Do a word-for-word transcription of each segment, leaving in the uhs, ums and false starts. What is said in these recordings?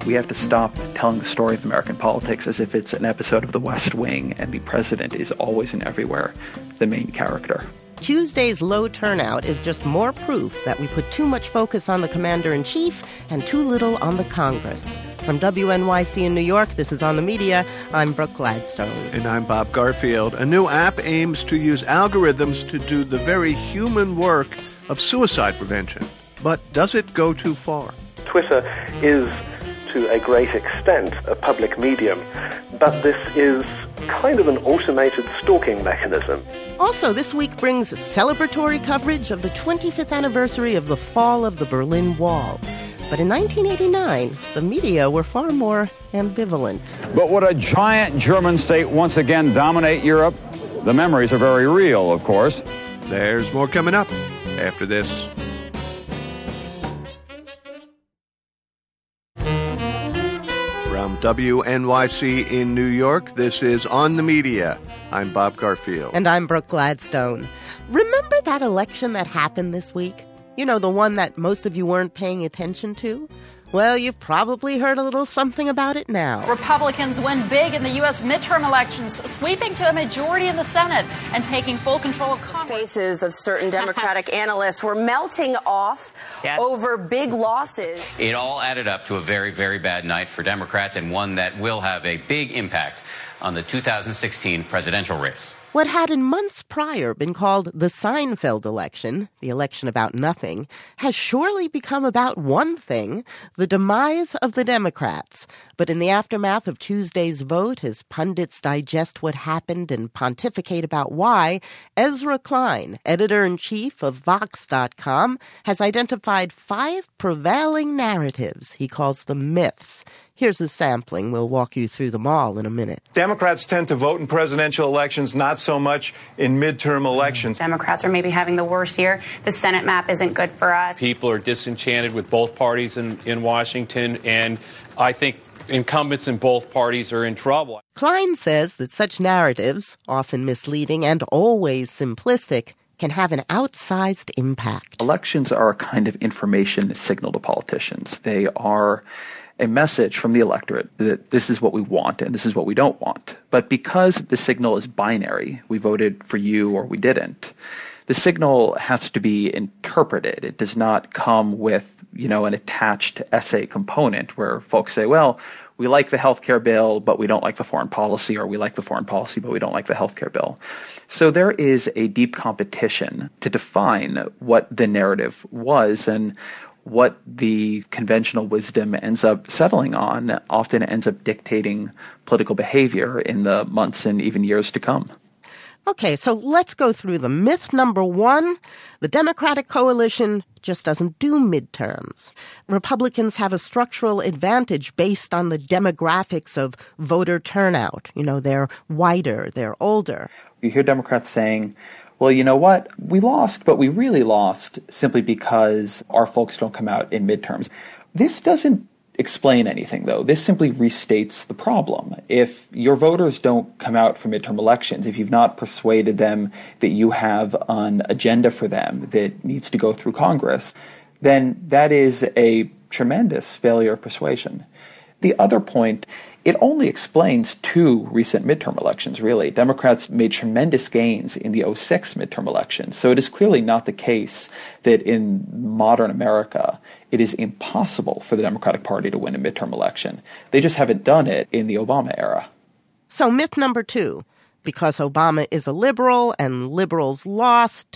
We have to stop telling the story of American politics as if it's an episode of The West Wing and the president is always and everywhere the main character. Tuesday's low turnout is just more proof that we put too much focus on the commander-in-chief and too little on the Congress. From W N Y C in New York, this is On the Media. I'm Brooke Gladstone. And I'm Bob Garfield. A new app aims to use algorithms to do the very human work of suicide prevention. But does it go too far? Twitter is, to a great extent, a public medium, but this is kind of an automated stalking mechanism. Also, this week brings celebratory coverage of the twenty-fifth anniversary of the fall of the Berlin Wall. But in nineteen eighty-nine, the media were far more ambivalent. But would a giant German state once again dominate Europe? The memories are very real, of course. There's more coming up after this. From W N Y C in New York, this is On the Media. I'm Bob Garfield. And I'm Brooke Gladstone. Remember that election that happened this week? You know, the one that most of you weren't paying attention to? Well, you've probably heard a little something about it now. Republicans win big in the U S midterm elections, sweeping to a majority in the Senate and taking full control of Congress. Faces of certain Democratic analysts were melting off yes. over big losses. It all added up to a very, very bad night for Democrats and one that will have a big impact on the two thousand sixteen presidential race. What had in months prior been called the Seinfeld election, the election about nothing, has surely become about one thing, the demise of the Democrats. But in the aftermath of Tuesday's vote, as pundits digest what happened and pontificate about why, Ezra Klein, editor-in-chief of Vox dot com, has identified five prevailing narratives. He calls them myths. Here's a sampling. We'll walk you through them all in a minute. Democrats tend to vote in presidential elections, not so much in midterm elections. Democrats are maybe having the worst year. The Senate map isn't good for us. People are disenchanted with both parties in, in Washington, and I think incumbents in both parties are in trouble. Klein says that such narratives, often misleading and always simplistic, can have an outsized impact. Elections are a kind of information signal to politicians. They are a message from the electorate that this is what we want and this is what we don't want. But because the signal is binary, we voted for you or we didn't, the signal has to be interpreted. It does not come with, you know, an attached essay component where folks say, well, we like the healthcare bill, but we don't like the foreign policy, or we like the foreign policy, but we don't like the healthcare bill. So there is a deep competition to define what the narrative was, and what the conventional wisdom ends up settling on often ends up dictating political behavior in the months and even years to come. Okay, so let's go through them. Myth number one, the Democratic coalition just doesn't do midterms. Republicans have a structural advantage based on the demographics of voter turnout. You know, they're whiter, they're older. You hear Democrats saying, well, you know what? We lost, but we really lost simply because our folks don't come out in midterms. This doesn't explain anything, though. This simply restates the problem. If your voters don't come out for midterm elections, if you've not persuaded them that you have an agenda for them that needs to go through Congress, then that is a tremendous failure of persuasion. The other point, it only explains two recent midterm elections, really. Democrats made tremendous gains in the oh six midterm elections. So it is clearly not the case that in modern America, it is impossible for the Democratic Party to win a midterm election. They just haven't done it in the Obama era. So myth number two, because Obama is a liberal and liberals lost,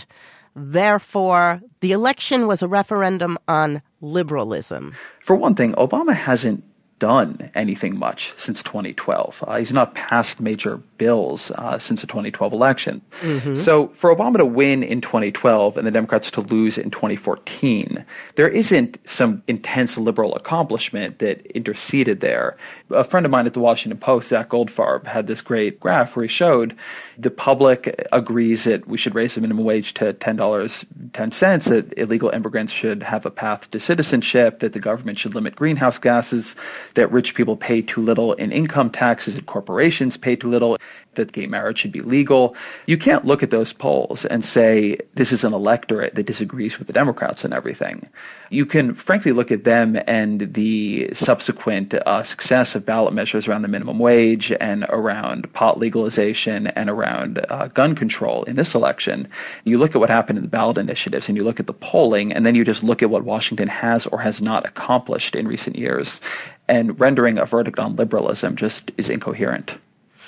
therefore the election was a referendum on liberalism. For one thing, Obama hasn't done anything much since twenty twelve. Uh, he's not passed major bills uh, since the twenty twelve election. Mm-hmm. So for Obama to win in twenty twelve and the Democrats to lose in twenty fourteen, there isn't some intense liberal accomplishment that interceded there. A friend of mine at the Washington Post, Zach Goldfarb, had this great graph where he showed the public agrees that we should raise the minimum wage to ten dollars and ten cents, that illegal immigrants should have a path to citizenship, that the government should limit greenhouse gases that rich people pay too little in income taxes and corporations pay too little, that gay marriage should be legal. You can't look at those polls and say this is an electorate that disagrees with the Democrats and everything. You can frankly look at them and the subsequent uh, success of ballot measures around the minimum wage and around pot legalization and around uh, gun control in this election. You look at what happened in the ballot initiatives and you look at the polling, and then you just look at what Washington has or has not accomplished in recent years. And rendering a verdict on liberalism just is incoherent.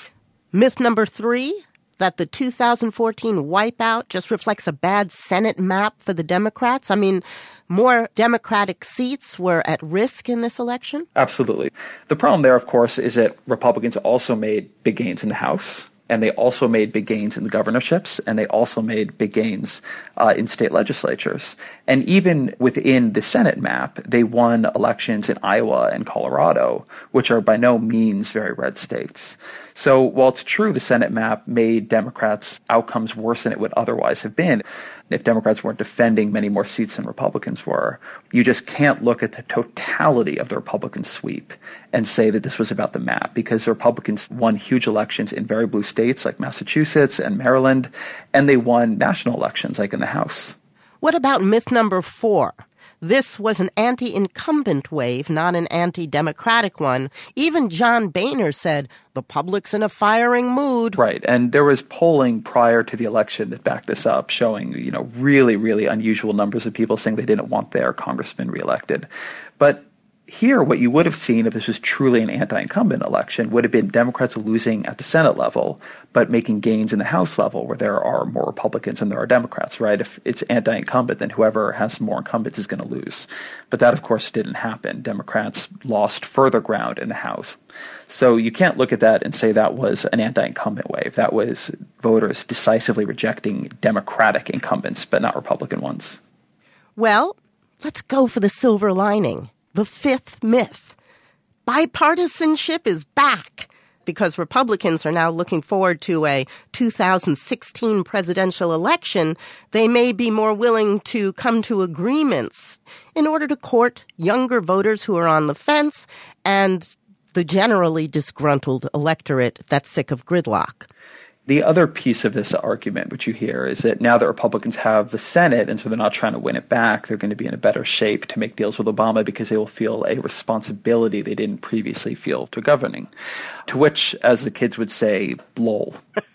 Myth number three, that the two thousand fourteen wipeout just reflects a bad Senate map for the Democrats. I mean, more Democratic seats were at risk in this election? Absolutely. The problem there, of course, is that Republicans also made big gains in the House, and they also made big gains in the governorships, and they also made big gains uh, in state legislatures. And even within the Senate map, they won elections in Iowa and Colorado, which are by no means very red states. So while it's true the Senate map made Democrats' outcomes worse than it would otherwise have been, if Democrats weren't defending many more seats than Republicans were, you just can't look at the totality of the Republican sweep and say that this was about the map, because the Republicans won huge elections in very blue states like Massachusetts and Maryland, and they won national elections like in the House. What about myth number four? This was an anti-incumbent wave, not an anti-democratic one. Even John Boehner said, the public's in a firing mood. Right, and there was polling prior to the election that backed this up, showing, you know, really, really unusual numbers of people saying they didn't want their congressman reelected. But here, what you would have seen if this was truly an anti-incumbent election would have been Democrats losing at the Senate level, but making gains in the House level where there are more Republicans than there are Democrats, right? If it's anti-incumbent, then whoever has more incumbents is going to lose. But that, of course, didn't happen. Democrats lost further ground in the House. So you can't look at that and say that was an anti-incumbent wave. That was voters decisively rejecting Democratic incumbents, but not Republican ones. Well, let's go for the silver lining. The fifth myth. Bipartisanship is back because Republicans are now looking forward to a two thousand sixteen presidential election. They may be more willing to come to agreements in order to court younger voters who are on the fence and the generally disgruntled electorate that's sick of gridlock. The other piece of this argument, which you hear, is that now that Republicans have the Senate, and so they're not trying to win it back, they're going to be in a better shape to make deals with Obama because they will feel a responsibility they didn't previously feel to governing. To which, as the kids would say, lol.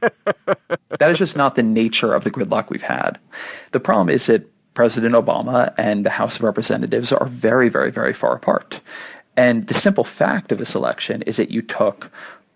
That is just not the nature of the gridlock we've had. The problem is that President Obama and the House of Representatives are very, very, very far apart. And the simple fact of this election is that you took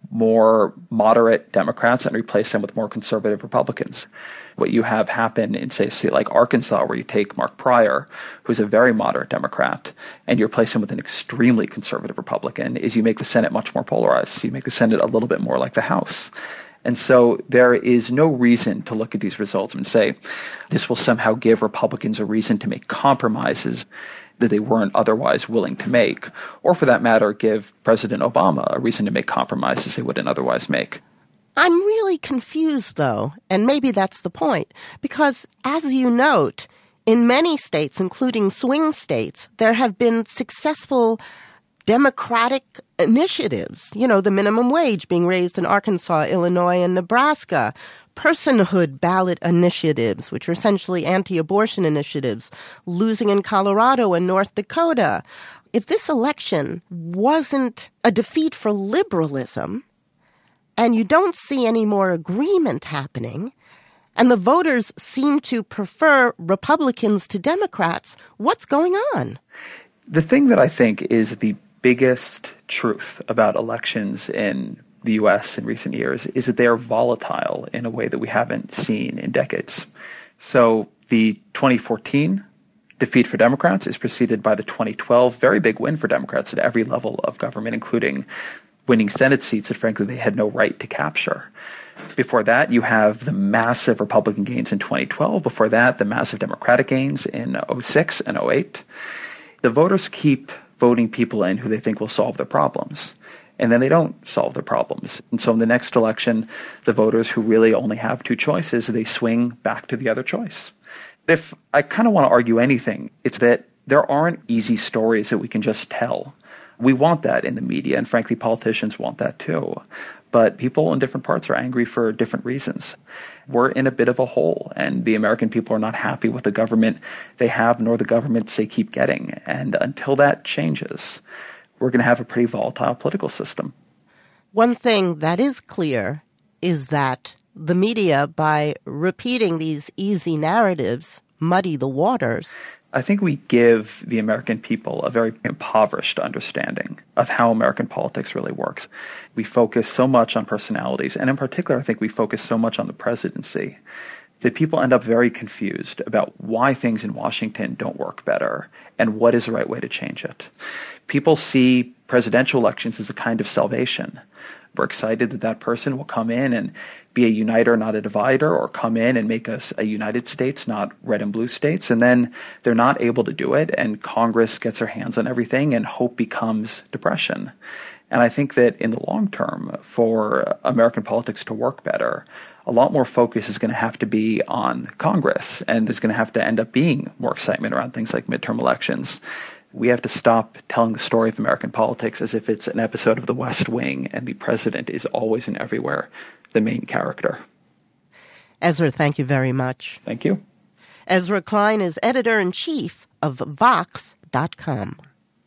more moderate Democrats and replace them with more conservative Republicans. What you have happen in, say, a state like Arkansas, where you take Mark Pryor, who's a very moderate Democrat, and you replace him with an extremely conservative Republican, is you make the Senate much more polarized. You make the Senate a little bit more like the House. And so there is no reason to look at these results and say this will somehow give Republicans a reason to make compromises that they weren't otherwise willing to make, or for that matter, give President Obama a reason to make compromises they wouldn't otherwise make. I'm really confused, though, and maybe that's the point, because as you note, in many states, including swing states, there have been successful Democratic initiatives, you know, the minimum wage being raised in Arkansas, Illinois, and Nebraska, personhood ballot initiatives, which are essentially anti-abortion initiatives, losing in Colorado and North Dakota. If this election wasn't a defeat for liberalism, and you don't see any more agreement happening, and the voters seem to prefer Republicans to Democrats, what's going on? The thing that I think is the biggest truth about elections in the U S in recent years is that they are volatile in a way that we haven't seen in decades. So the twenty fourteen defeat for Democrats is preceded by the twenty twelve very big win for Democrats at every level of government, including winning Senate seats that, frankly, they had no right to capture. Before that, you have the massive Republican gains in twenty twelve. Before that, the massive Democratic gains in oh six and oh eight. The voters keep voting people in who they think will solve their problems. And then they don't solve their problems. And so in the next election, the voters who really only have two choices, they swing back to the other choice. If I kind of want to argue anything, it's that there aren't easy stories that we can just tell We want that in the media, and frankly, politicians want that too. But people in different parts are angry for different reasons. We're in a bit of a hole, and the American people are not happy with the government they have, nor the governments they keep getting. And until that changes, we're going to have a pretty volatile political system. One thing that is clear is that the media, by repeating these easy narratives, muddy the waters. I think we give the American people a very impoverished understanding of how American politics really works. We focus so much on personalities, and in particular, I think we focus so much on the presidency, that people end up very confused about why things in Washington don't work better and what is the right way to change it. People see presidential elections as a kind of salvation. We're excited that that person will come in and be a uniter, not a divider, or come in and make us a United States, not red and blue states. And then they're not able to do it, and Congress gets their hands on everything, and hope becomes depression. And I think that in the long term, for American politics to work better, a lot more focus is going to have to be on Congress, and there's going to have to end up being more excitement around things like midterm elections. We have to stop telling the story of American politics as if it's an episode of The West Wing and the president is always and everywhere the main character. Ezra, thank you very much. Thank you. Ezra Klein is editor-in-chief of Vox dot com.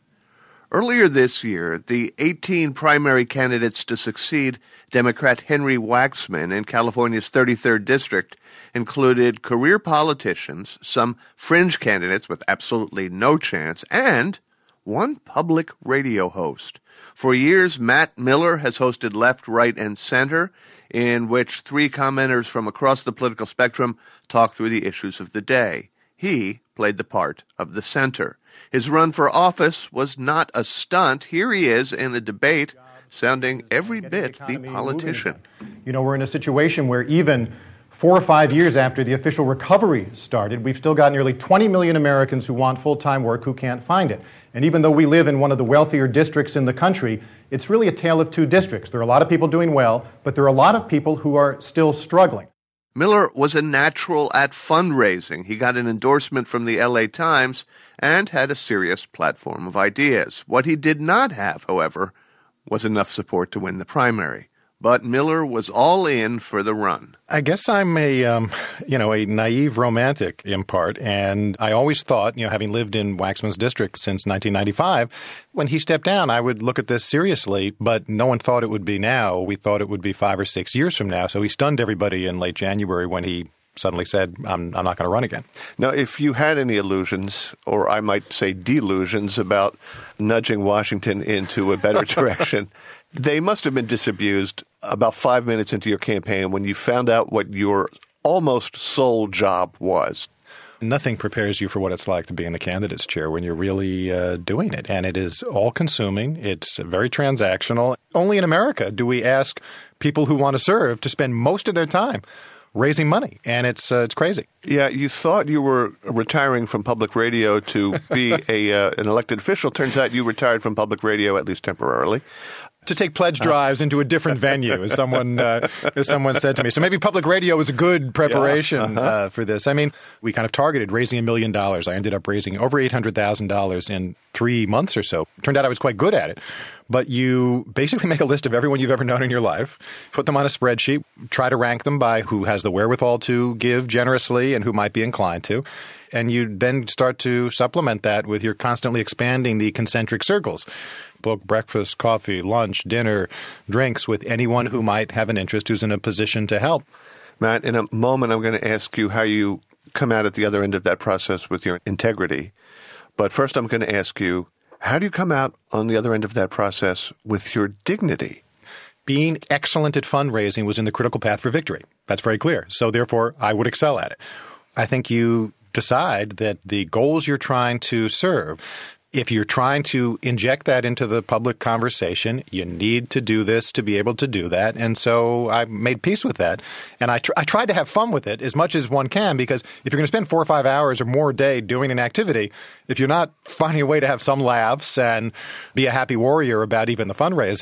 Earlier this year, the eighteen primary candidates to succeed Democrat Henry Waxman in California's thirty-third District included career politicians, some fringe candidates with absolutely no chance, and one public radio host. For years, Matt Miller has hosted Left, Right, and Center, in which three commenters from across the political spectrum talk through the issues of the day. He played the part of the center. His run for office was not a stunt. Here he is in a debate sounding every bit the politician. You know, we're in a situation where even four or five years after the official recovery started, we've still got nearly twenty million Americans who want full-time work who can't find it. And even though we live in one of the wealthier districts in the country, it's really a tale of two districts. There are a lot of people doing well, but there are a lot of people who are still struggling. Miller was a natural at fundraising. He got an endorsement from the L A Times and had a serious platform of ideas. What he did not have, however, was enough support to win the primary. But Miller was all in for the run. I guess I'm a, um, you know, a naive romantic in part, and I always thought, you know, having lived in Waxman's district since nineteen ninety-five, when he stepped down, I would look at this seriously, but no one thought it would be now. We thought it would be five or six years from now, so he stunned everybody in late January when he suddenly said, I'm, I'm not going to run again. Now, if you had any illusions, or I might say delusions, about nudging Washington into a better direction, they must have been disabused about five minutes into your campaign when you found out what your almost sole job was. Nothing prepares you for what it's like to be in the candidate's chair when you're really uh, doing it. And it is all-consuming. It's very transactional. Only in America do we ask people who want to serve to spend most of their time raising money, and it's uh, it's crazy. Yeah, you thought you were retiring from public radio to be a uh, an elected official. Turns out you retired from public radio, at least temporarily. To take pledge drives into a different venue, as someone uh, as someone said to me. So maybe public radio was a good preparation yeah, uh-huh. uh, for this. I mean, we kind of targeted raising a million dollars. I ended up raising over eight hundred thousand dollars in three months or so. Turned out I was quite good at it. But you basically make a list of everyone you've ever known in your life, put them on a spreadsheet, try to rank them by who has the wherewithal to give generously and who might be inclined to. And you then start to supplement that with your constantly expanding the concentric circles. Book breakfast, coffee, lunch, dinner, drinks with anyone who might have an interest who's in a position to help. Matt, in a moment I'm going to ask you how you come out at the other end of that process with your integrity. But first I'm going to ask you, how do you come out on the other end of that process with your dignity? Being excellent at fundraising was in the critical path for victory. That's very clear. So therefore, I would excel at it. I think you decide that the goals you're trying to serve, if you're trying to inject that into the public conversation, you need to do this to be able to do that. And so I made peace with that. And I, tr- I tried to have fun with it as much as one can, because if you're going to spend four or five hours or more a day doing an activity, if you're not finding a way to have some laughs and be a happy warrior about even the fundraising,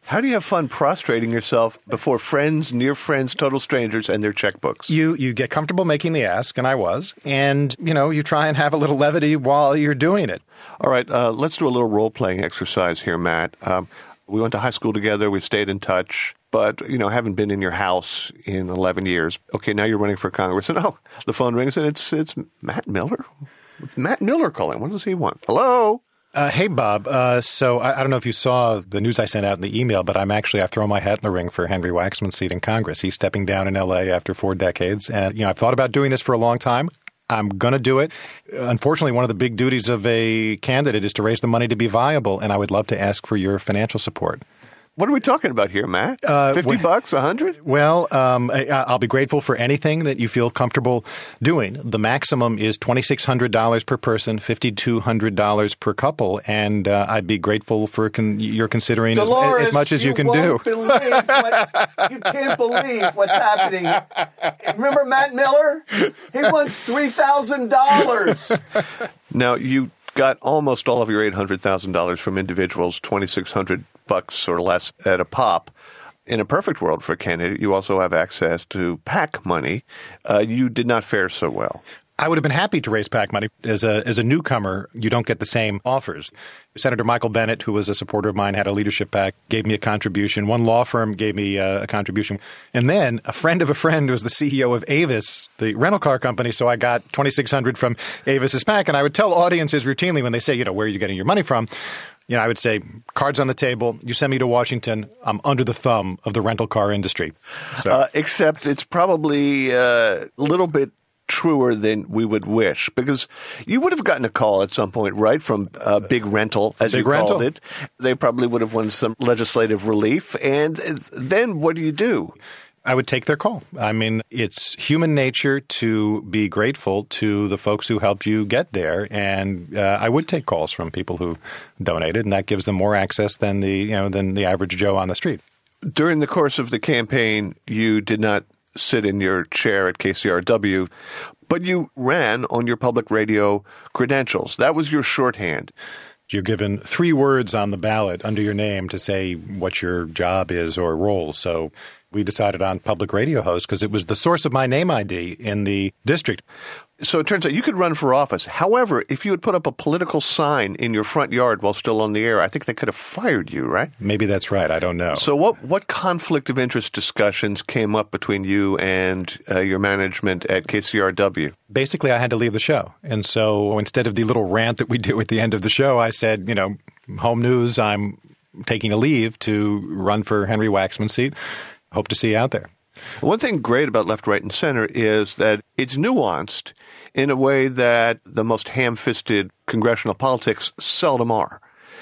How do you have fun prostrating yourself before friends, near friends, total strangers, and their checkbooks? You you get comfortable making the ask, and I was. And, you know, you try and have a little levity while you're doing it. All right, uh, let's do a little role-playing exercise here, Matt. Um, we went to high school together. We've stayed in touch. But, you know, haven't been in your house in eleven years. Okay, now you're running for Congress. And, oh, the phone rings, and it's it's Matt Miller. It's Matt Miller calling. What does he want? Hello? Uh, hey, Bob. Uh, so I, I don't know if you saw the news I sent out in the email, but I'm actually, I've thrown my hat in the ring for Henry Waxman's seat in Congress. He's stepping down in L A after four decades. And, you know, I've thought about doing this for a long time. I'm going to do it. Unfortunately, one of the big duties of a candidate is to raise the money to be viable, and I would love to ask for your financial support. What are we talking about here, Matt? Uh, Fifty well, bucks, a hundred? Well, um, I, I'll be grateful for anything that you feel comfortable doing. The maximum is twenty-six hundred dollars per person, five thousand two hundred dollars per couple, and uh, I'd be grateful for con- your considering as, as much as you, you can won't do. Believe what, you can't believe what's happening. Remember Matt Miller? He wants three thousand dollars. Now you got almost all of your eight hundred thousand dollars from individuals, twenty-six hundred bucks or less at a pop. In a perfect world for a candidate, you also have access to PAC money. Uh, you did not fare so well. I would have been happy to raise PAC money. As a as a newcomer, you don't get the same offers. Senator Michael Bennet, who was a supporter of mine, had a leadership PAC, gave me a contribution. One law firm gave me uh, a contribution. And then a friend of a friend was the C E O of Avis, the rental car company, so I got twenty-six hundred dollars from Avis's PAC. And I would tell audiences routinely when they say, you know, where are you getting your money from? You know, I would say, cards on the table, you send me to Washington, I'm under the thumb of the rental car industry. So. Uh, except it's probably uh, a little bit truer than we would wish, because you would have gotten a call at some point, right, from uh, Big Rental, as Big you rental. called it. They probably would have won some legislative relief. And then what do you do? I would take their call. I mean, it's human nature to be grateful to the folks who helped you get there, and uh, I would take calls from people who donated, and that gives them more access than the you know than the average Joe on the street. During the course of the campaign, you did not sit in your chair at K C R W, but you ran on your public radio credentials. That was your shorthand. You're given three words on the ballot under your name to say what your job is or role. So we decided on public radio host because it was the source of my name I D in the district. So it turns out you could run for office. However, if you had put up a political sign in your front yard while still on the air, I think they could have fired you, right? Maybe that's right. I don't know. So what what conflict of interest discussions came up between you and uh, your management at K C R W? Basically, I had to leave the show. And so instead of the little rant that we do at the end of the show, I said, you know, home news, I'm taking a leave to run for Henry Waxman's seat. Hope to see you out there. One thing great about Left, Right, and Center is that it's nuanced in a way that the most ham-fisted congressional politics seldom are.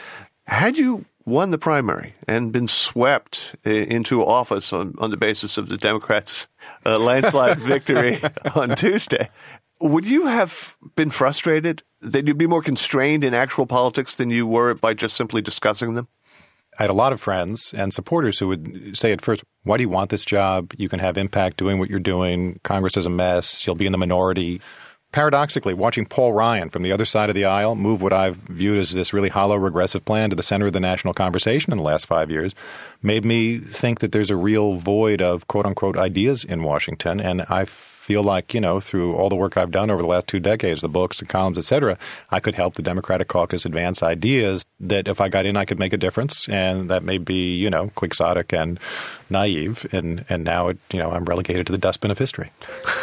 Had you won the primary and been swept into office on, on the basis of the Democrats' uh, landslide victory on Tuesday, would you have been frustrated that you'd be more constrained in actual politics than you were by just simply discussing them? I had a lot of friends and supporters who would say at first, why do you want this job? You can have impact doing what you're doing. Congress is a mess. You'll be in the minority. Paradoxically, watching Paul Ryan from the other side of the aisle move what I've viewed as this really hollow, regressive plan to the center of the national conversation in the last five years made me think that there's a real void of quote-unquote ideas in Washington. And I feel like, you know, through all the work I've done over the last two decades, the books, the columns, et cetera, I could help the Democratic caucus advance ideas that if I got in, I could make a difference. And that may be, you know, quixotic and naive. And, and now, it, you know, I'm relegated to the dustbin of history.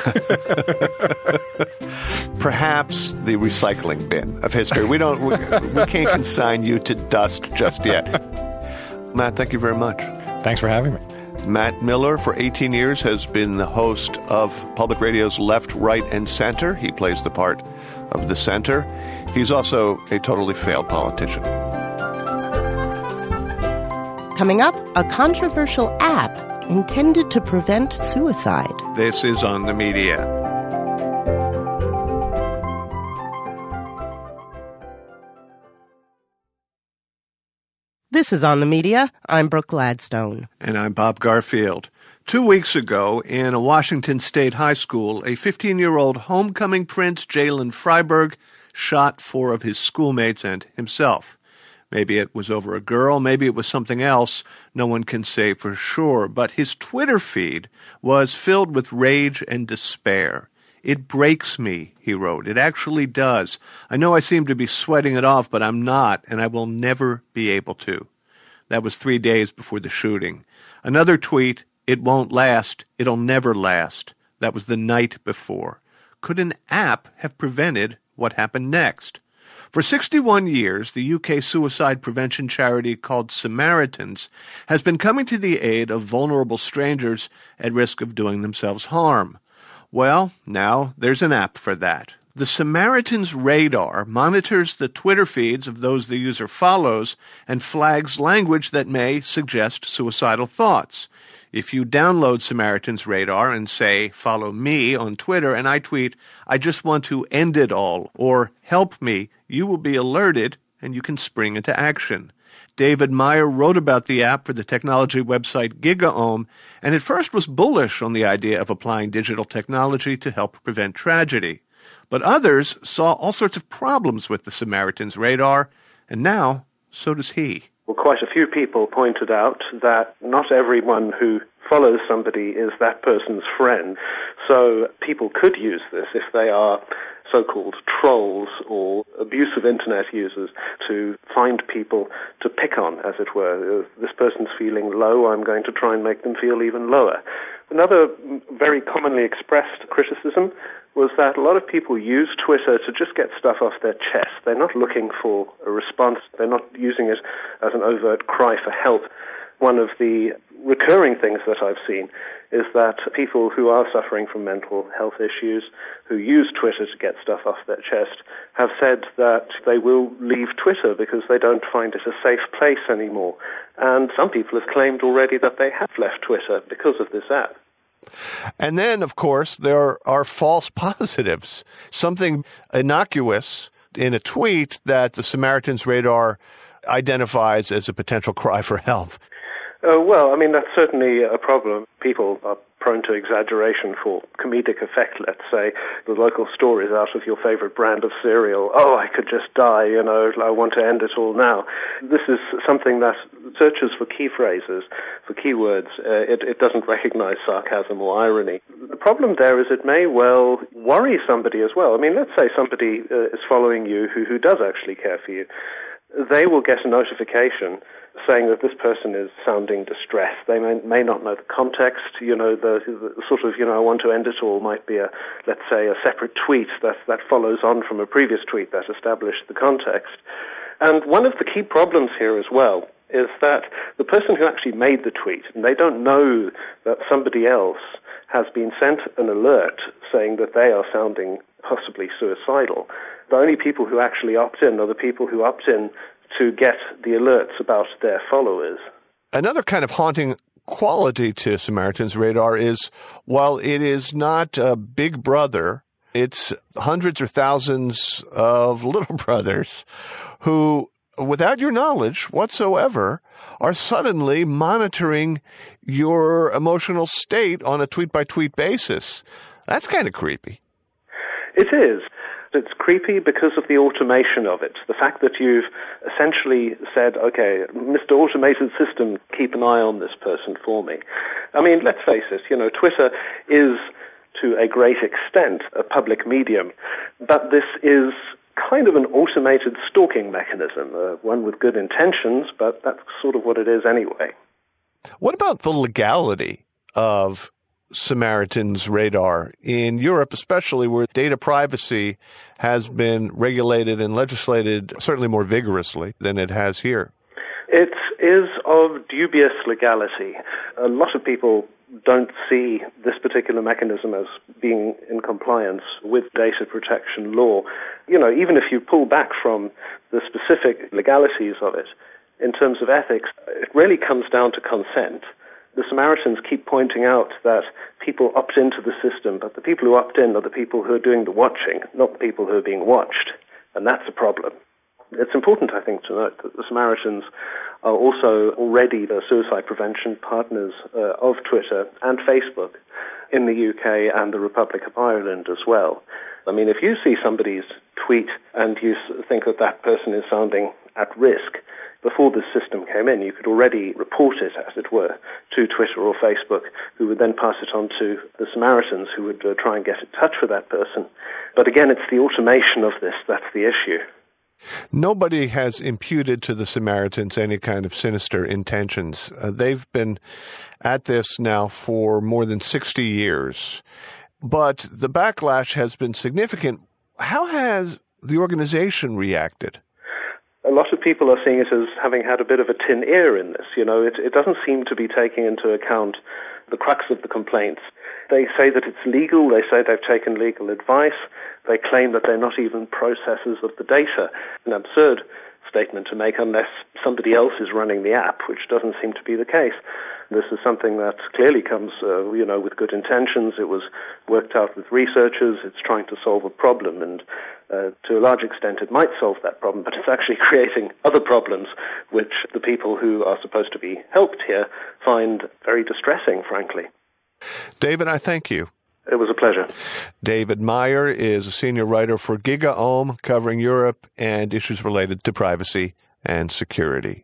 Perhaps the recycling bin of history. We don't, we, we can't consign you to dust just yet. Matt, thank you very much. Thanks for having me. Matt Miller, for eighteen years, has been the host of Public Radio's Left, Right, and Center. He plays the part of the center. He's also a totally failed politician. Coming up, a controversial app intended to prevent suicide. This is On the Media. This is On the Media. I'm Brooke Gladstone. And I'm Bob Garfield. Two weeks ago, in a Washington State high school, a fifteen-year-old homecoming prince, Jalen Freiberg, shot four of his schoolmates and himself. Maybe it was over a girl, maybe it was something else. No one can say for sure. But his Twitter feed was filled with rage and despair. It breaks me, he wrote. It actually does. I know I seem to be sweating it off, but I'm not, and I will never be able to. That was three days before the shooting. Another tweet, it won't last, it'll never last. That was the night before. Could an app have prevented what happened next? For sixty-one years, the U K suicide prevention charity called Samaritans has been coming to the aid of vulnerable strangers at risk of doing themselves harm. Well, now there's an app for that. The Samaritans Radar monitors the Twitter feeds of those the user follows and flags language that may suggest suicidal thoughts. If you download Samaritans Radar and say, follow me on Twitter, and I tweet, I just want to end it all, or help me, you will be alerted and you can spring into action. David Meyer wrote about the app for the technology website GigaOM, and at first was bullish on the idea of applying digital technology to help prevent tragedy. But others saw all sorts of problems with the Samaritans Radar, and now so does he. Well, quite a few people pointed out that not everyone who follows somebody is that person's friend. So people could use this if they are so-called trolls or abusive internet users to find people to pick on, as it were. This person's feeling low, I'm going to try and make them feel even lower. Another very commonly expressed criticism was that a lot of people use Twitter to just get stuff off their chest. They're not looking for a response. They're not using it as an overt cry for help. One of the recurring things that I've seen is that people who are suffering from mental health issues, who use Twitter to get stuff off their chest, have said that they will leave Twitter because they don't find it a safe place anymore. And some people have claimed already that they have left Twitter because of this app. And then, of course, there are false positives. Something innocuous in a tweet that the Samaritans Radar identifies as a potential cry for help. Uh, well, I mean, that's certainly a problem. People are prone to exaggeration for comedic effect, let's say. The local stories out of your favorite brand of cereal. Oh, I could just die, you know, I want to end it all now. This is something that searches for key phrases, for keywords. Uh, it, it doesn't recognize sarcasm or irony. The problem there is it may well worry somebody as well. I mean, let's say somebody uh, is following you who, who does actually care for you. They will get a notification saying that this person is sounding distressed. They may, may not know the context. You know, the, the sort of, you know, I want to end it all might be a, let's say, a separate tweet that, that follows on from a previous tweet that established the context. And one of the key problems here as well is that the person who actually made the tweet, and they don't know that somebody else has been sent an alert saying that they are sounding possibly suicidal. The only people who actually opt in are the people who opt in to get the alerts about their followers. Another kind of haunting quality to Samaritans Radar is, while it is not a big brother, it's hundreds or thousands of little brothers who, without your knowledge whatsoever, are suddenly monitoring your emotional state on a tweet-by-tweet basis. That's kind of creepy. It is. It's creepy because of the automation of it. The fact that you've essentially said, okay, Mister Automated System, keep an eye on this person for me. I mean, let's face it, you know, Twitter is, to a great extent, a public medium, but this is kind of an automated stalking mechanism, uh, one with good intentions, but that's sort of what it is anyway. What about the legality of Samaritans Radar in Europe, especially where data privacy has been regulated and legislated certainly more vigorously than it has here? It is of dubious legality. A lot of people don't see this particular mechanism as being in compliance with data protection law. You know, even if you pull back from the specific legalities of it, in terms of ethics, it really comes down to consent. The Samaritans keep pointing out that people opt into the system, but the people who opt in are the people who are doing the watching, not the people who are being watched. And that's a problem. It's important, I think, to note that the Samaritans are also already the suicide prevention partners uh, of Twitter and Facebook in the U K and the Republic of Ireland as well. I mean, if you see somebody's tweet and you think that that person is sounding at risk. Before this system came in, you could already report it, as it were, to Twitter or Facebook, who would then pass it on to the Samaritans, who would uh, try and get in touch with that person. But again, it's the automation of this that's the issue. Nobody has imputed to the Samaritans any kind of sinister intentions. Uh, they've been at this now for more than sixty years. But the backlash has been significant. How has the organization reacted? A lot of people are seeing it as having had a bit of a tin ear in this. You know, it, it doesn't seem to be taking into account the crux of the complaints. They say that it's legal. They say they've taken legal advice. They claim that they're not even processors of the data. An absurd statement to make unless somebody else is running the app, which doesn't seem to be the case. This is something that clearly comes, uh, you know, with good intentions. It was worked out with researchers. It's trying to solve a problem, and uh, to a large extent it might solve that problem, but it's actually creating other problems, which the people who are supposed to be helped here find very distressing, frankly. David, I thank you. It was a pleasure. David Meyer is a senior writer for GigaOM, covering Europe and issues related to privacy and security.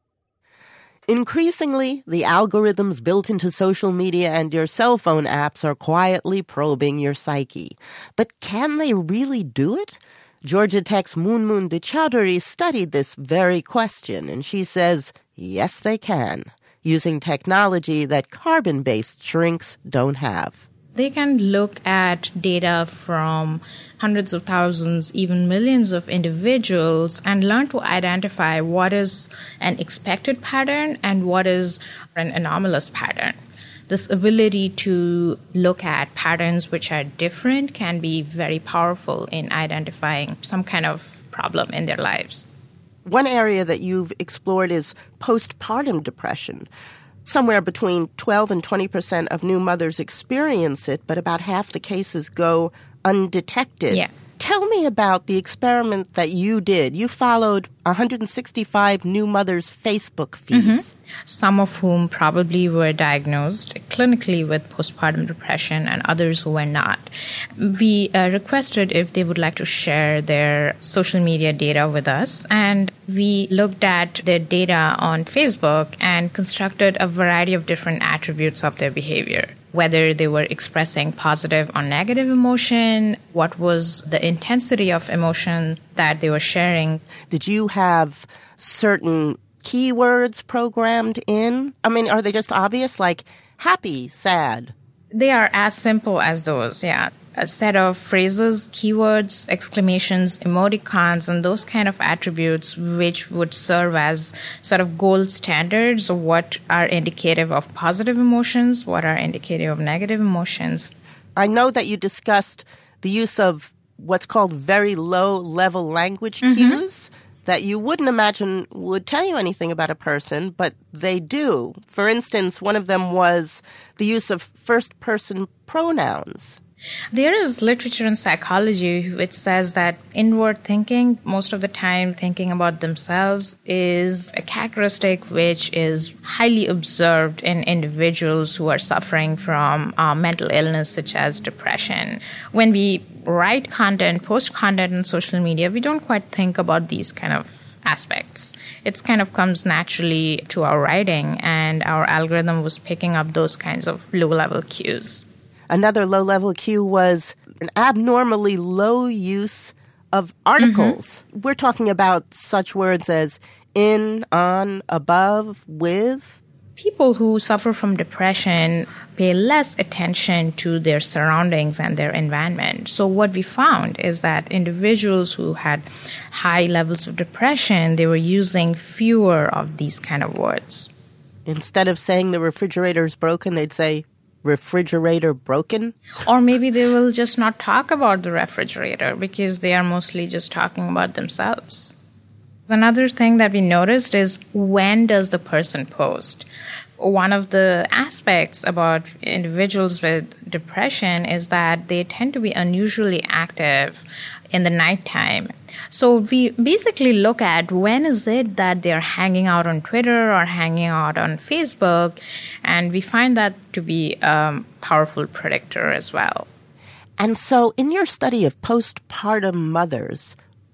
Increasingly, the algorithms built into social media and your cell phone apps are quietly probing your psyche. But can they really do it? Georgia Tech's Moonmoon Dechowdhury studied this very question, and she says, yes, they can, using technology that carbon-based shrinks don't have. They can look at data from hundreds of thousands, even millions of individuals and learn to identify what is an expected pattern and what is an anomalous pattern. This ability to look at patterns which are different can be very powerful in identifying some kind of problem in their lives. One area that you've explored is postpartum depression. Somewhere between twelve and twenty percent of new mothers experience it, but about half the cases go undetected. Yeah. Tell me about the experiment that you did. You followed one hundred sixty-five new mothers' Facebook feeds. Mm-hmm. Some of whom probably were diagnosed clinically with postpartum depression and others who were not. We uh, requested if they would like to share their social media data with us, and we looked at their data on Facebook and constructed a variety of different attributes of their behavior. Whether they were expressing positive or negative emotion, what was the intensity of emotion that they were sharing. Did you have certain keywords programmed in? I mean, are they just obvious, like happy, sad? They are as simple as those, yeah. A set of phrases, keywords, exclamations, emoticons, and those kind of attributes which would serve as sort of gold standards of what are indicative of positive emotions, what are indicative of negative emotions. I know that you discussed the use of what's called very low-level language Mm-hmm. cues that you wouldn't imagine would tell you anything about a person, but they do. For instance, one of them was the use of first-person pronouns. There is literature in psychology which says that inward thinking, most of the time thinking about themselves, is a characteristic which is highly observed in individuals who are suffering from uh, mental illness such as depression. When we write content, post content on social media, we don't quite think about these kind of aspects. It kind of comes naturally to our writing, and our algorithm was picking up those kinds of low-level cues. Another low-level cue was an abnormally low use of articles. Mm-hmm. We're talking about such words as in, on, above, with. People who suffer from depression pay less attention to their surroundings and their environment. So what we found is that individuals who had high levels of depression, they were using fewer of these kind of words. Instead of saying the refrigerator's broken, they'd say, refrigerator broken? Or maybe they will just not talk about the refrigerator because they are mostly just talking about themselves. Another thing that we noticed is when does the person post? One of the aspects about individuals with depression is that they tend to be unusually active in the nighttime. So we basically look at when is it that they're hanging out on Twitter or hanging out on Facebook, and we find that to be a powerful predictor as well. And so in your study of postpartum mothers,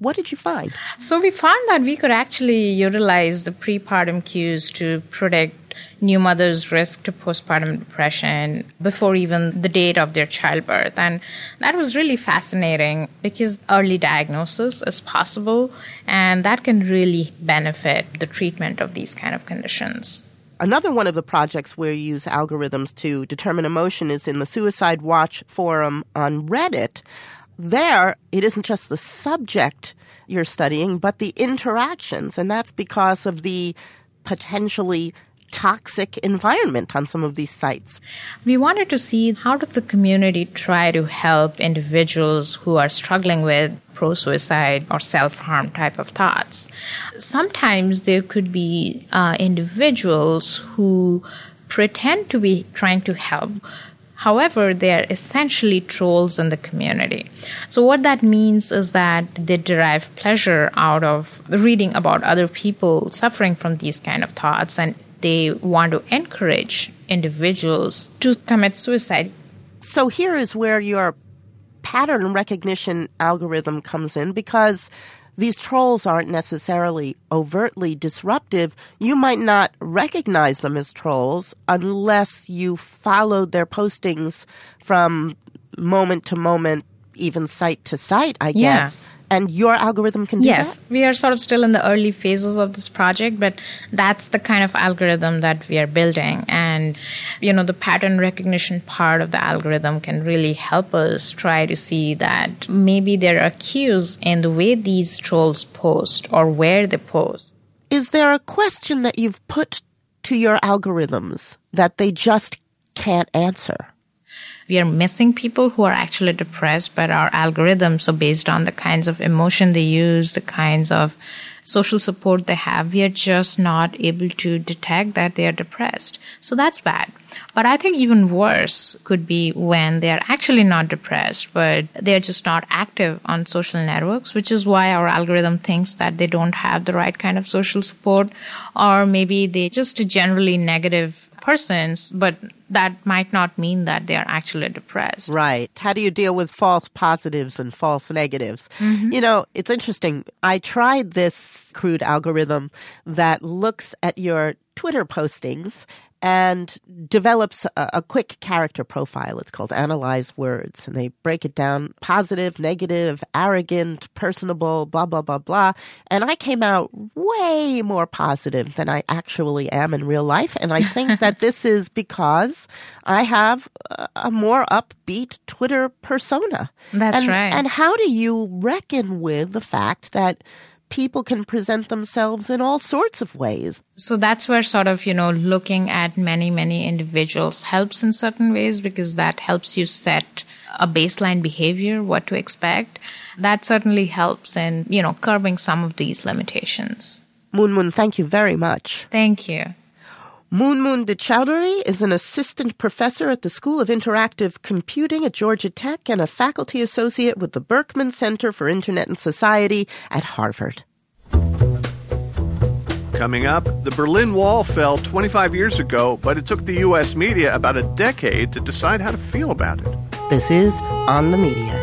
What did you find? So we found that we could actually utilize the prepartum cues to predict new mothers' risk to postpartum depression before even the date of their childbirth. And that was really fascinating because early diagnosis is possible, and that can really benefit the treatment of these kind of conditions. Another one of the projects where you use algorithms to determine emotion is in the Suicide Watch forum on Reddit. There, it isn't just the subject you're studying, but the interactions, and that's because of the potentially toxic environment on some of these sites. We wanted to see how does the community try to help individuals who are struggling with pro-suicide or self-harm type of thoughts. Sometimes there could be uh, individuals who pretend to be trying to help. However, they are essentially trolls in the community. So what that means is that they derive pleasure out of reading about other people suffering from these kind of thoughts, and they want to encourage individuals to commit suicide. So here is where your pattern recognition algorithm comes in, because these trolls aren't necessarily overtly disruptive. You might not recognize them as trolls unless you followed their postings from moment to moment, even site to site, I Yeah. guess. And your algorithm can do yes, that? we are sort of still in the early phases of this project, but that's the kind of algorithm that we are building. And, you know, the pattern recognition part of the algorithm can really help us try to see that maybe there are cues in the way these trolls post or where they post. Is there a question that you've put to your algorithms that they just can't answer? We are missing people who are actually depressed, but our algorithms, so based on the kinds of emotion they use, the kinds of social support they have, we are just not able to detect that they are depressed. So that's bad. But I think even worse could be when they are actually not depressed, but they're just not active on social networks, which is why our algorithm thinks that they don't have the right kind of social support, or maybe they're just generally negative persons, but that might not mean that they are actually depressed. Right. How do you deal with false positives and false negatives? Mm-hmm. You know, it's interesting. I tried this crude algorithm that looks at your Twitter postings and develops a, a quick character profile. It's called Analyze Words, and they break it down: positive, negative, arrogant, personable, blah, blah, blah, blah. And I came out way more positive than I actually am in real life. And I think that this is because I have a more upbeat Twitter persona. That's and, right. And how do you reckon with the fact that people can present themselves in all sorts of ways? So that's where sort of, you know, looking at many, many individuals helps in certain ways, because that helps you set a baseline behavior, what to expect. That certainly helps in, you know, curbing some of these limitations. Moon Moon, thank you very much. Thank you. Moon Moon Dechowdhury is an assistant professor at the School of Interactive Computing at Georgia Tech and a faculty associate with the Berkman Center for Internet and Society at Harvard. Coming up, the Berlin Wall fell twenty-five years ago, but it took the U S media about a decade to decide how to feel about it. This is On the Media.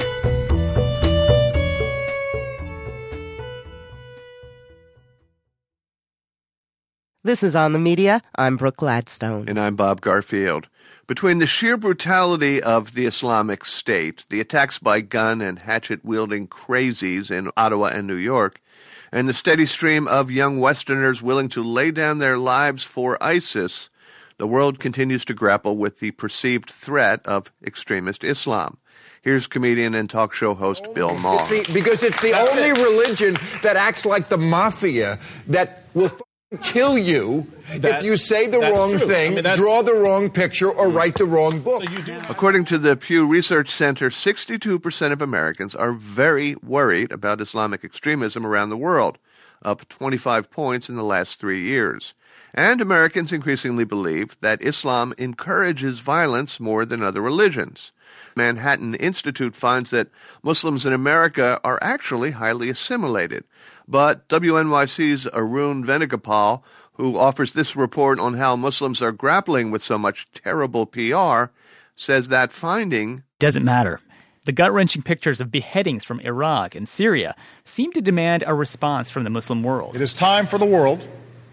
This is On the Media. I'm Brooke Gladstone. And I'm Bob Garfield. Between the sheer brutality of the Islamic State, the attacks by gun and hatchet-wielding crazies in Ottawa and New York, and the steady stream of young Westerners willing to lay down their lives for ISIS, the world continues to grapple with the perceived threat of extremist Islam. Here's comedian and talk show host Bill Maher. It's the, because it's the That's only it. religion that acts like the mafia, that will kill you that, if you say the wrong true. thing, I mean, draw the wrong picture, or write the wrong book. So According to the Pew Research Center, sixty-two percent of Americans are very worried about Islamic extremism around the world, up twenty-five points in the last three years. And Americans increasingly believe that Islam encourages violence more than other religions. Manhattan Institute finds that Muslims in America are actually highly assimilated. But W N Y C's Arun Venugopal, who offers this report on how Muslims are grappling with so much terrible P R, says that finding doesn't matter. The gut-wrenching pictures of beheadings from Iraq and Syria seem to demand a response from the Muslim world. It is time for the world,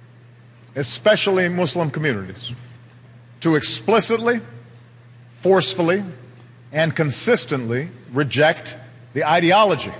especially Muslim communities, to explicitly, forcefully, and consistently reject the ideology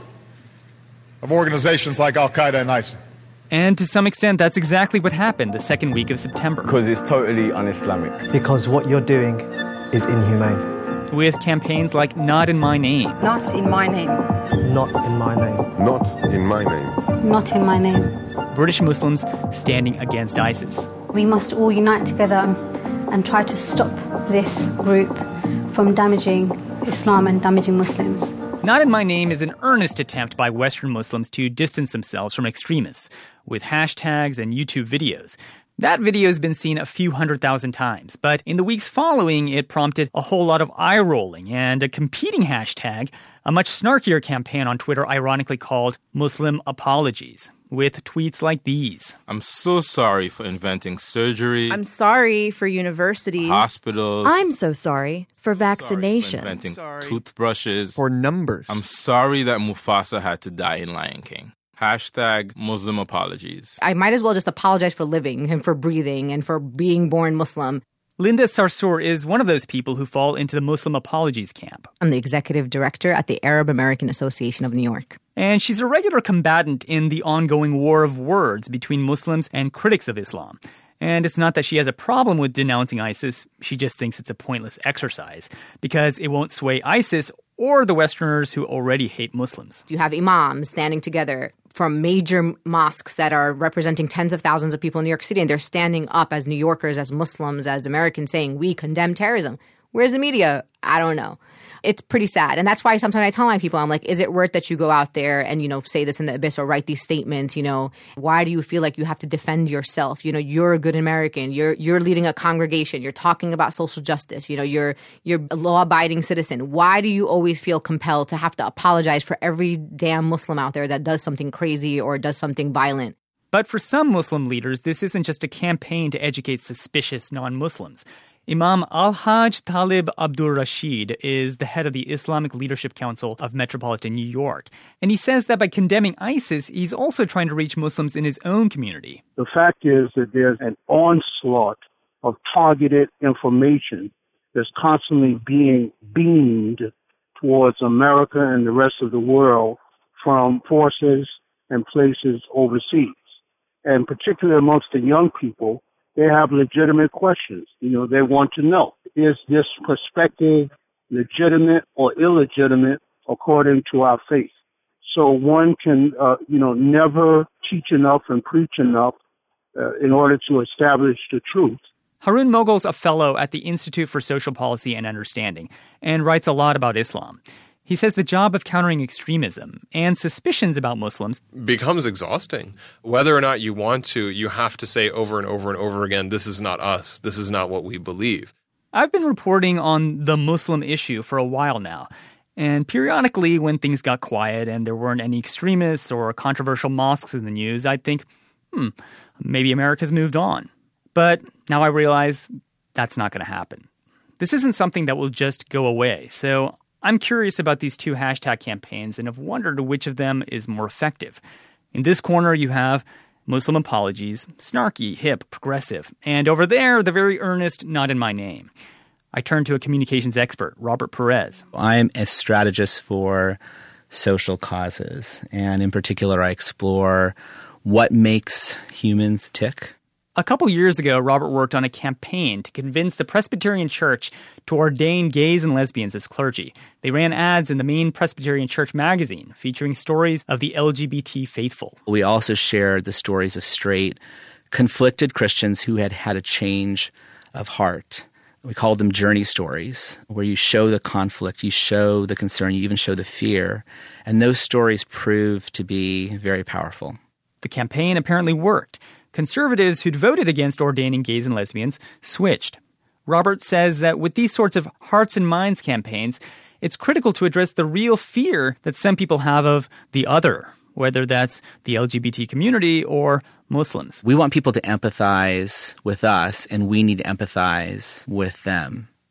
of organizations like Al-Qaeda and ISIL. And to some extent, that's exactly what happened the second week of September. Because it's totally un-Islamic. Because what you're doing is inhumane. With campaigns like Not in My Name. Not in my name. Not in my name. Not in my name. Not in my name. British Muslims standing against ISIS. We must all unite together and, and try to stop this group from damaging Islam and damaging Muslims. Not in My Name is an earnest attempt by Western Muslims to distance themselves from extremists, with hashtags and YouTube videos. That video has been seen a few hundred thousand times, but in the weeks following, it prompted a whole lot of eye-rolling and a competing hashtag, a much snarkier campaign on Twitter ironically called Muslim Apologies, with tweets like these. I'm so sorry for inventing surgery. I'm sorry for universities. Hospitals. I'm so sorry for vaccinations. For inventing sorry. toothbrushes. For numbers. I'm sorry that Mufasa had to die in Lion King. Hashtag Muslim Apologies. I might as well just apologize for living and for breathing and for being born Muslim. Linda Sarsour is one of those people who fall into the Muslim Apologies camp. I'm the executive director at the Arab American Association of New York. And she's a regular combatant in the ongoing war of words between Muslims and critics of Islam. And it's not that she has a problem with denouncing ISIS, she just thinks it's a pointless exercise, because it won't sway ISIS or the Westerners who already hate Muslims. You have imams standing together from major mosques that are representing tens of thousands of people in New York City, and they're standing up as New Yorkers, as Muslims, as Americans, saying, we condemn terrorism. Where's the media? I don't know. It's pretty sad. And that's why sometimes I tell my people, I'm like, is it worth that you go out there and, you know, say this in the abyss or write these statements? You know, why do you feel like you have to defend yourself? You know, you're a good American. You're you're leading a congregation. You're talking about social justice. You know, you're you're a law-abiding citizen. Why do you always feel compelled to have to apologize for every damn Muslim out there that does something crazy or does something violent? But for some Muslim leaders, this isn't just a campaign to educate suspicious non-Muslims. Imam Al-Hajj Talib Abdur Rashid is the head of the Islamic Leadership Council of Metropolitan New York. And he says that by condemning ISIS, he's also trying to reach Muslims in his own community. The fact is that there's an onslaught of targeted information that's constantly being beamed towards America and the rest of the world from forces and places overseas. And particularly amongst the young people, they have legitimate questions. You know, they want to know, is this perspective legitimate or illegitimate according to our faith? So one can, uh, you know, never teach enough and preach enough uh, in order to establish the truth. Harun Mogul's a fellow at the Institute for Social Policy and Understanding and writes a lot about Islam. He says the job of countering extremism and suspicions about Muslims becomes exhausting. Whether or not you want to, you have to say over and over and over again, this is not us. This is not what we believe. I've been reporting on the Muslim issue for a while now. And periodically, when things got quiet and there weren't any extremists or controversial mosques in the news, I'd think, hmm, maybe America's moved on. But now I realize that's not going to happen. This isn't something that will just go away. So I'm curious about these two hashtag campaigns and have wondered which of them is more effective. In this corner, you have Muslim Apologies, snarky, hip, progressive. And over there, the very earnest Not in My Name. I turn to a communications expert, Robert Perez. I'm a strategist for social causes. And in particular, I explore what makes humans tick. A couple years ago, Robert worked on a campaign to convince the Presbyterian Church to ordain gays and lesbians as clergy. They ran ads in the main Presbyterian Church magazine featuring stories of the L G B T faithful. We also shared the stories of straight, conflicted Christians who had had a change of heart. We called them journey stories, where you show the conflict, you show the concern, you even show the fear. And those stories proved to be very powerful. The campaign apparently worked. Conservatives who'd voted against ordaining gays and lesbians switched. Robert says that with these sorts of hearts and minds campaigns, it's critical to address the real fear that some people have of the other, whether that's the L G B T community or Muslims. We want people to empathize with us, and we need to empathize with them.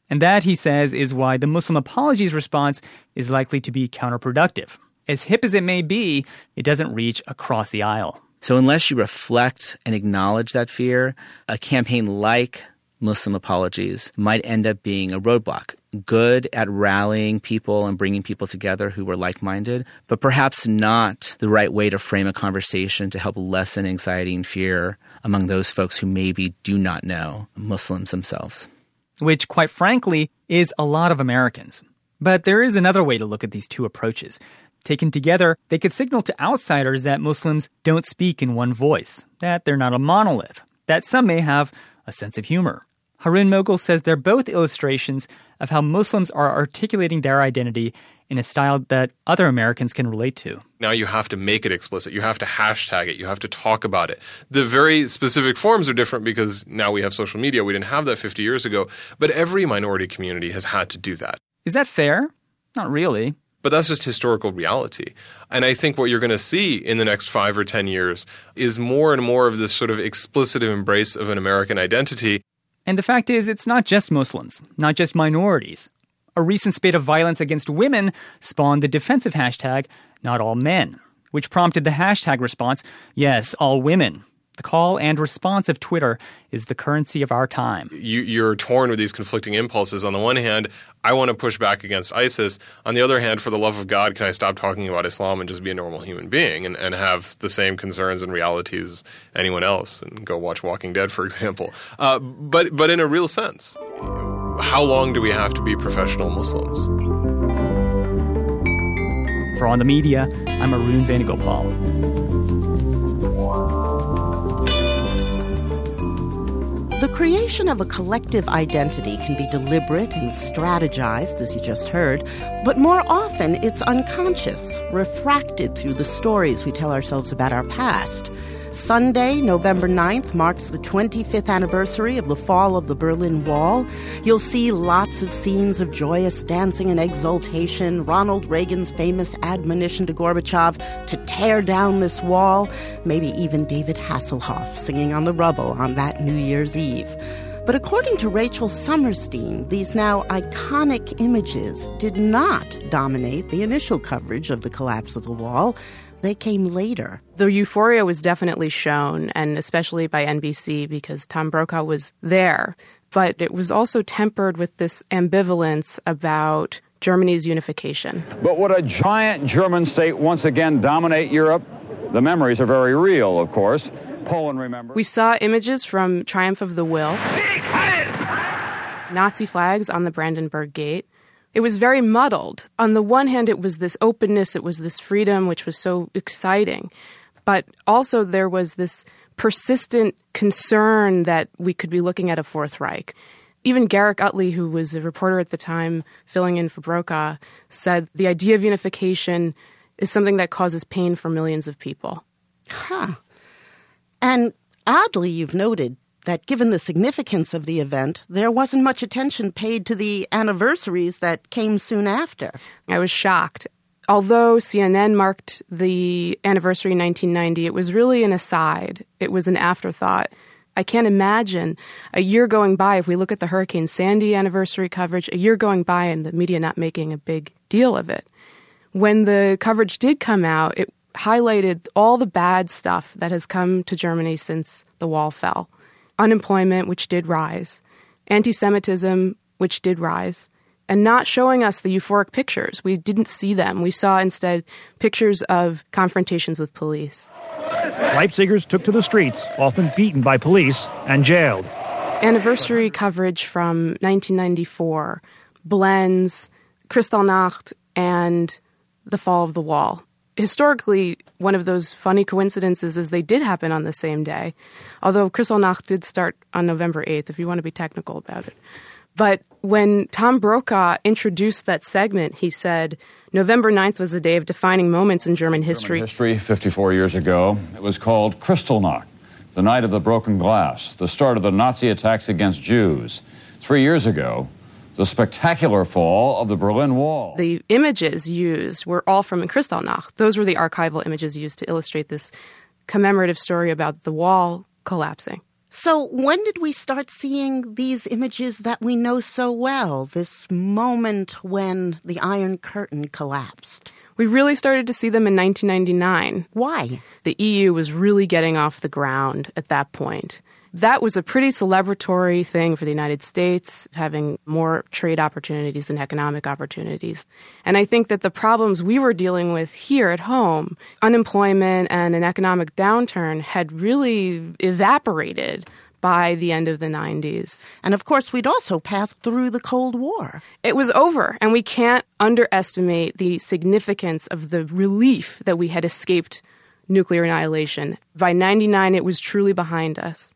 And that, he says, is why the Muslim apologies response is likely to be counterproductive. As hip as it may be, it doesn't reach across the aisle. So unless you reflect and acknowledge that fear, a campaign like Muslim apologies might end up being a roadblock. Good at rallying people and bringing people together who were like-minded, but perhaps not the right way to frame a conversation to help lessen anxiety and fear among those folks who maybe do not know Muslims themselves. Which, quite frankly, is a lot of Americans. But there is another way to look at these two approaches. Taken together, they could signal to outsiders that Muslims don't speak in one voice, that they're not a monolith, that some may have a sense of humor. Harun Mogul says they're both illustrations of how Muslims are articulating their identity in a style that other Americans can relate to. Now you have to make it explicit. You have to hashtag it. You have to talk about it. The very specific forms are different because now we have social media. We didn't have that fifty years ago. But every minority community has had to do that. Is that fair? Not really. But that's just historical reality. And I think what you're going to see in the next five or ten years is more and more of this sort of explicit embrace of an American identity. And the fact is, it's not just Muslims, not just minorities. A recent spate of violence against women spawned the defensive hashtag, Not All Men, which prompted the hashtag response, Yes, All Women. The call and response of Twitter is the currency of our time. You, you're torn with these conflicting impulses. On the one hand, I want to push back against ISIS. On the other hand, for the love of God, can I stop talking about Islam and just be a normal human being and, and have the same concerns and realities as anyone else and go watch Walking Dead, for example? Uh, but, but in a real sense, how long do we have to be professional Muslims? For On the Media, I'm Arun Venugopal. The creation of a collective identity can be deliberate and strategized, as you just heard, but more often it's unconscious, refracted through the stories we tell ourselves about our past. Sunday, November ninth, marks the twenty-fifth anniversary of the fall of the Berlin Wall. You'll see lots of scenes of joyous dancing and exultation, Ronald Reagan's famous admonition to Gorbachev to tear down this wall, maybe even David Hasselhoff singing on the rubble on that New Year's Eve. But according to Rachel Summerstein, these now iconic images did not dominate the initial coverage of the collapse of the wall. They came later. The euphoria was definitely shown, and especially by N B C, because Tom Brokaw was there. But it was also tempered with this ambivalence about Germany's unification. But would a giant German state once again dominate Europe? The memories are very real, of course. Poland, remember. We saw images from Triumph of the Will, Nazi flags on the Brandenburg Gate. It was very muddled. On the one hand, it was this openness, it was this freedom, which was so exciting. But also there was this persistent concern that we could be looking at a Fourth Reich. Even Garrick Utley, who was a reporter at the time filling in for Brokaw, said the idea of unification is something that causes pain for millions of people. Huh. And oddly, you've noted that given the significance of the event, there wasn't much attention paid to the anniversaries that came soon after. I was shocked. Although C N N marked the anniversary in nineteen ninety, it was really an aside. It was an afterthought. I can't imagine a year going by, if we look at the Hurricane Sandy anniversary coverage, a year going by and the media not making a big deal of it. When the coverage did come out, it highlighted all the bad stuff that has come to Germany since the wall fell. Unemployment, which did rise, anti-Semitism, which did rise, and not showing us the euphoric pictures. We didn't see them. We saw instead pictures of confrontations with police. Leipzigers took to the streets, often beaten by police and jailed. Anniversary coverage from nineteen ninety-four blends Kristallnacht and the fall of the wall. Historically, one of those funny coincidences is they did happen on the same day, although Kristallnacht did start on November eighth, if you want to be technical about it. But when Tom Brokaw introduced that segment, he said, November ninth was a day of defining moments in German history. German history, fifty-four years ago, it was called Kristallnacht, the night of the broken glass, the start of the Nazi attacks against Jews. Three years ago, the spectacular fall of the Berlin Wall. The images used were all from Kristallnacht. Those were the archival images used to illustrate this commemorative story about the wall collapsing. So when did we start seeing these images that we know so well, this moment when the Iron Curtain collapsed? We really started to see them in nineteen ninety-nine. Why? The E U was really getting off the ground at that point. That was a pretty celebratory thing for the United States, having more trade opportunities and economic opportunities. And I think that the problems we were dealing with here at home, unemployment and an economic downturn, had really evaporated by the end of the nineties. And of course, we'd also passed through the Cold War. It was over, and we can't underestimate the significance of the relief that we had escaped nuclear annihilation. By ninety-nine, it was truly behind us.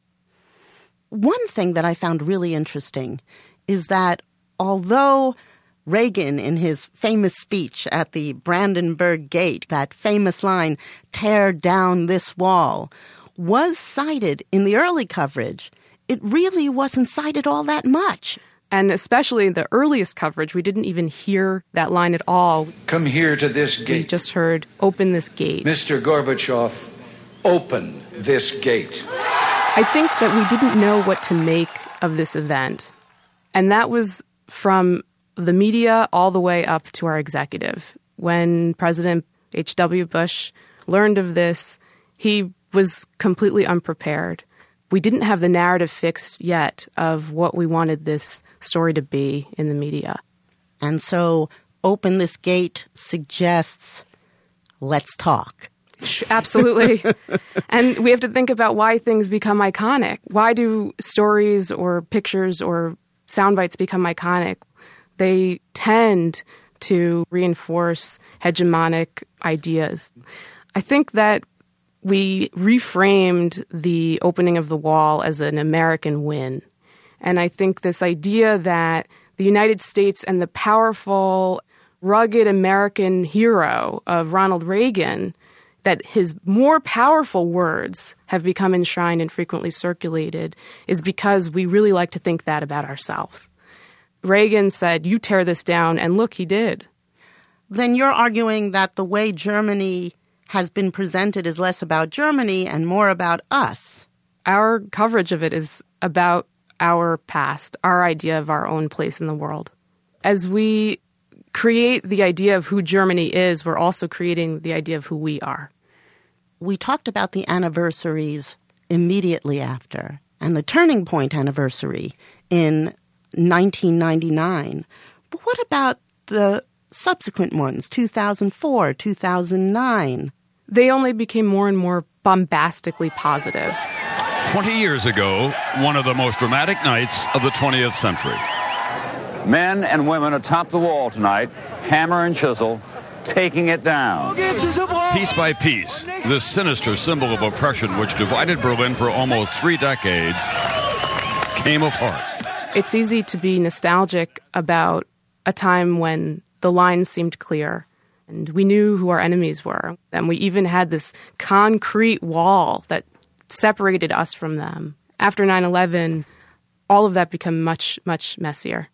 One thing that I found really interesting is that although Reagan, in his famous speech at the Brandenburg Gate, that famous line, "Tear down this wall," was cited in the early coverage, it really wasn't cited all that much. And especially in the earliest coverage, we didn't even hear that line at all. Come here to this gate. We just heard, "Open this gate." Mister Gorbachev, open this gate. I think that we didn't know what to make of this event. And that was from the media all the way up to our executive. When President H W Bush learned of this, he was completely unprepared. We didn't have the narrative fixed yet of what we wanted this story to be in the media. And so Open This Gate suggests, let's talk. Absolutely. And we have to think about why things become iconic. Why do stories or pictures or sound bites become iconic? They tend to reinforce hegemonic ideas. I think that we reframed the opening of the wall as an American win. And I think this idea that the United States and the powerful, rugged American hero of Ronald Reagan, that his more powerful words have become enshrined and frequently circulated, is because we really like to think that about ourselves. Reagan said, "You tear this down," and look, he did. Then you're arguing that the way Germany has been presented is less about Germany and more about us. Our coverage of it is about our past, our idea of our own place in the world. As we create the idea of who Germany is, we're also creating the idea of who we are. We talked about the anniversaries immediately after, and the turning point anniversary in nineteen ninety-nine. But what about the subsequent ones, two thousand four, two thousand nine? They only became more and more bombastically positive. Twenty years ago, one of the most dramatic nights of the twentieth century. Men and women atop the wall tonight, hammer and chisel, taking it down. Piece by piece, this sinister symbol of oppression which divided Berlin for almost three decades came apart. It's easy to be nostalgic about a time when the lines seemed clear and we knew who our enemies were. And we even had this concrete wall that separated us from them. After nine eleven, all of that became much, much messier.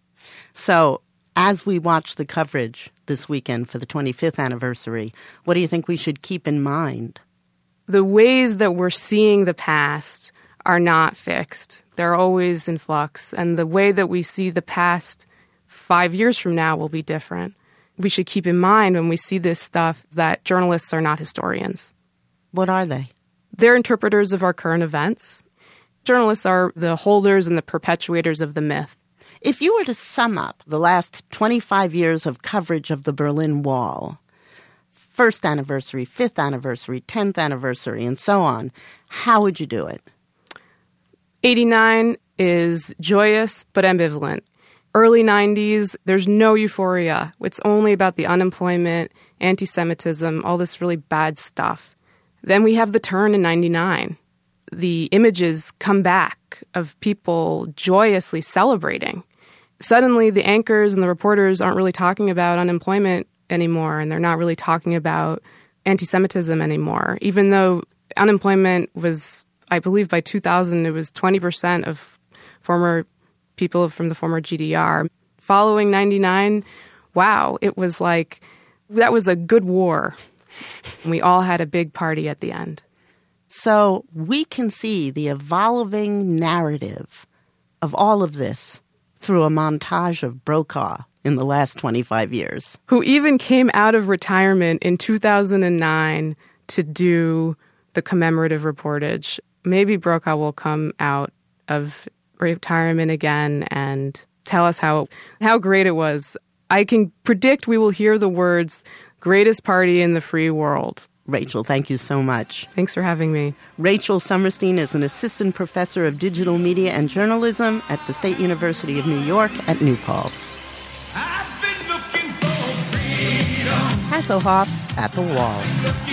So as we watch the coverage this weekend for the twenty-fifth anniversary, what do you think we should keep in mind? The ways that we're seeing the past are not fixed. They're always in flux. And the way that we see the past five years from now will be different. We should keep in mind when we see this stuff that journalists are not historians. What are they? They're interpreters of our current events. Journalists are the holders and the perpetuators of the myth. If you were to sum up the last twenty-five years of coverage of the Berlin Wall, first anniversary, fifth anniversary, tenth anniversary, and so on, how would you do it? eighty-nine is joyous but ambivalent. Early nineties, there's no euphoria. It's only about the unemployment, anti-Semitism, all this really bad stuff. Then we have the turn in ninety-nine. The images come back of people joyously celebrating. Suddenly, the anchors and the reporters aren't really talking about unemployment anymore, and they're not really talking about anti-Semitism anymore, even though unemployment was, I believe by two thousand, it was twenty percent of former people from the former G D R. Following ninety-nine, wow, it was like, that was a good war. We all had a big party at the end. So we can see the evolving narrative of all of this through a montage of Brokaw in the last twenty-five years. Who even came out of retirement in two thousand nine to do the commemorative reportage. Maybe Brokaw will come out of retirement again and tell us how how great it was. I can predict we will hear the words, greatest party in the free world. Rachel, thank you so much. Thanks for having me. Rachel Summerstein is an assistant professor of digital media and journalism at the State University of New York at New Paltz. Hasselhoff at the Wall.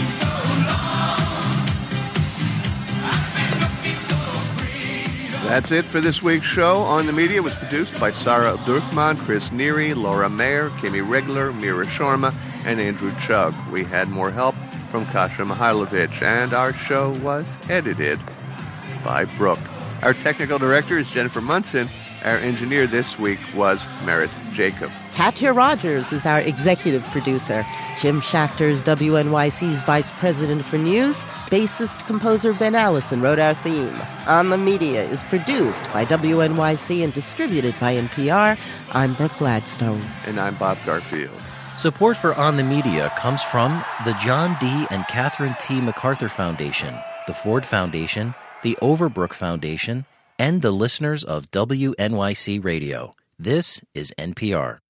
That's it for this week's show. On the Media was produced by Sarah Abdurrahman, Chris Neary, Laura Mayer, Kimmy Regler, Mira Sharma, and Andrew Chugg. We had more help from Kasia Mihailovich, and our show was edited by Brooke. Our technical director is Jennifer Munson. Our engineer this week was Merritt Jacob. Katya Rogers is our executive producer. Jim Schachter is W N Y C's vice president for news. Bassist composer Ben Allison wrote our theme. On the Media is produced by W N Y C and distributed by N P R. I'm Brooke Gladstone. And I'm Bob Garfield. Support for On the Media comes from the John D. and Catherine T. MacArthur Foundation, the Ford Foundation, the Overbrook Foundation, and the listeners of W N Y C Radio. This is N P R.